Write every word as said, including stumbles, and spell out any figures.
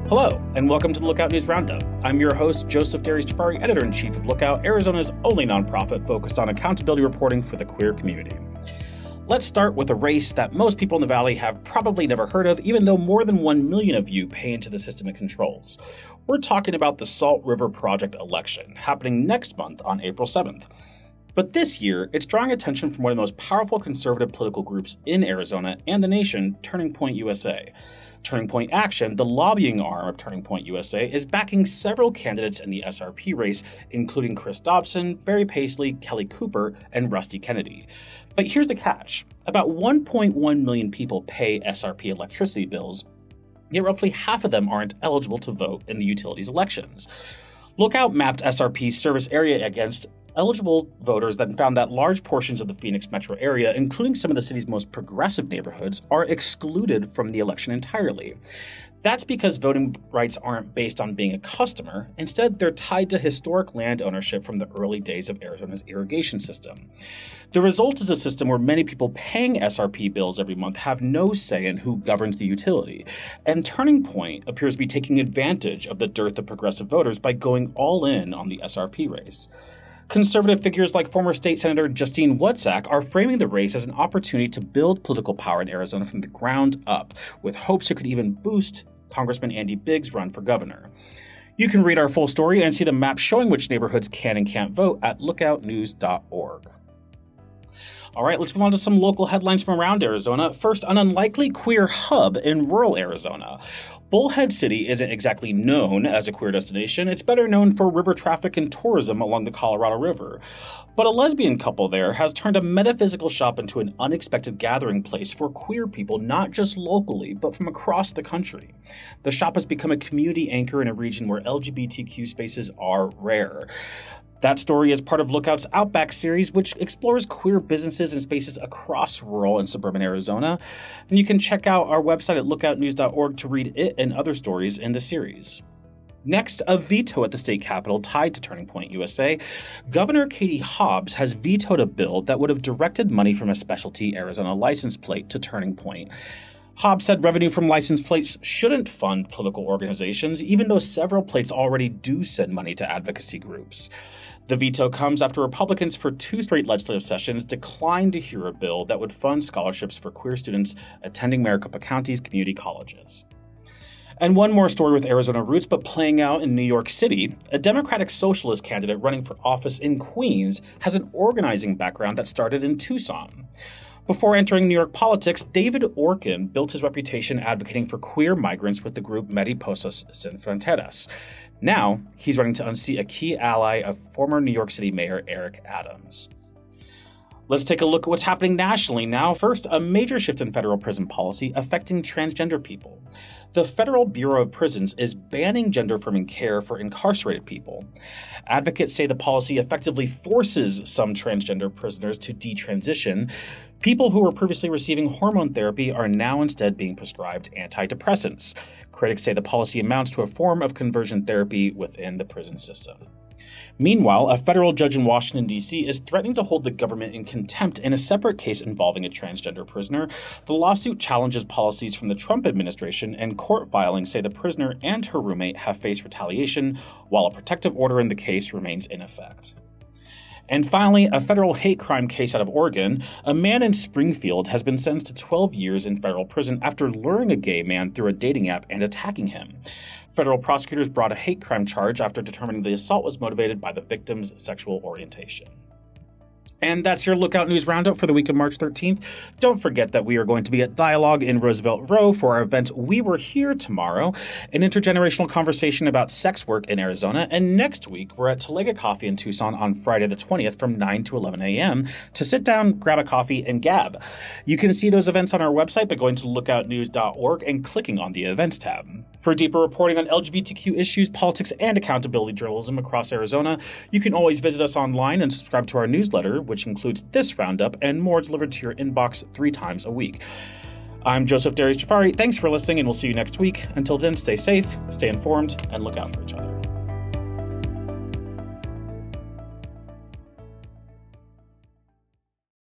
Hello, and welcome to the Lookout News Roundup. I'm your host, Joseph Darius Jafari, Editor-in-Chief of Lookout, Arizona's only nonprofit focused on accountability reporting for the queer community. Let's start with a race that most people in the Valley have probably never heard of, even though more than one million of you pay into the system it controls. We're talking about the Salt River Project election, happening next month on April seventh. But this year, it's drawing attention from one of the most powerful conservative political groups in Arizona and the nation, Turning Point U S A. Turning Point Action, the lobbying arm of Turning Point U S A, is backing several candidates in the S R P race, including Chris Dobson, Barry Paisley, Kelly Cooper, and Rusty Kennedy. But here's the catch. About one point one million people pay S R P electricity bills, yet roughly half of them aren't eligible to vote in the utilities elections. Lookout mapped S R P's service area against eligible voters that found that large portions of the Phoenix metro area, including some of the city's most progressive neighborhoods, are excluded from the election entirely. That's because voting rights aren't based on being a customer. Instead, they're tied to historic land ownership from the early days of Arizona's irrigation system. The result is a system where many people paying S R P bills every month have no say in who governs the utility. And Turning Point appears to be taking advantage of the dearth of progressive voters by going all in on the S R P race. Conservative figures like former state senator Justine Wotsak are framing the race as an opportunity to build political power in Arizona from the ground up, with hopes it could even boost Congressman Andy Biggs' run for governor. You can read our full story and see the map showing which neighborhoods can and can't vote at lookout news dot org. All right, let's move on to some local headlines from around Arizona. First, an unlikely queer hub in rural Arizona. Bullhead City isn't exactly known as a queer destination. It's better known for river traffic and tourism along the Colorado River. But a lesbian couple there has turned a metaphysical shop into an unexpected gathering place for queer people, not just locally, but from across the country. The shop has become a community anchor in a region where L G B T Q spaces are rare. That story is part of Lookout's Outback series, which explores queer businesses and spaces across rural and suburban Arizona. And you can check out our website at lookout news dot org to read it and other stories in the series. Next, a veto at the state capitol tied to Turning Point U S A. Governor Katie Hobbs has vetoed a bill that would have directed money from a specialty Arizona license plate to Turning Point. Hobbs said revenue from license plates shouldn't fund political organizations, even though several plates already do send money to advocacy groups. The veto comes after Republicans for two straight legislative sessions declined to hear a bill that would fund scholarships for queer students attending Maricopa County's community colleges. And one more story with Arizona roots, but playing out in New York City. A Democratic Socialist candidate running for office in Queens has an organizing background that started in Tucson. Before entering New York politics, David Orkin built his reputation advocating for queer migrants with the group Mariposas Sin Fronteras. Now, he's running to unseat a key ally of former New York City Mayor Eric Adams. Let's take a look at what's happening nationally now. First, a major shift in federal prison policy affecting transgender people. The Federal Bureau of Prisons is banning gender-affirming care for incarcerated people. Advocates say the policy effectively forces some transgender prisoners to detransition. People who were previously receiving hormone therapy are now instead being prescribed antidepressants. Critics say the policy amounts to a form of conversion therapy within the prison system. Meanwhile, a federal judge in Washington, D C is threatening to hold the government in contempt in a separate case involving a transgender prisoner. The lawsuit challenges policies from the Trump administration, and court filings say the prisoner and her roommate have faced retaliation, while a protective order in the case remains in effect. And finally, a federal hate crime case out of Oregon. A man in Springfield has been sentenced to twelve years in federal prison after luring a gay man through a dating app and attacking him. Federal prosecutors brought a hate crime charge after determining the assault was motivated by the victim's sexual orientation. And that's your Lookout News Roundup for the week of March thirteenth. Don't forget that we are going to be at Dialogue in Roosevelt Row for our event We Were Here tomorrow, an intergenerational conversation about sex work in Arizona. And next week, we're at Talega Coffee in Tucson on Friday the twentieth from nine to eleven a.m. to sit down, grab a coffee, and gab. You can see those events on our website by going to lookout news dot org and clicking on the Events tab. For deeper reporting on L G B T Q issues, politics, and accountability journalism across Arizona, you can always visit us online and subscribe to our newsletter, which includes this roundup and more delivered to your inbox three times a week. I'm Joseph Darius Jafari. Thanks for listening, and we'll see you next week. Until then, stay safe, stay informed, and look out for each other.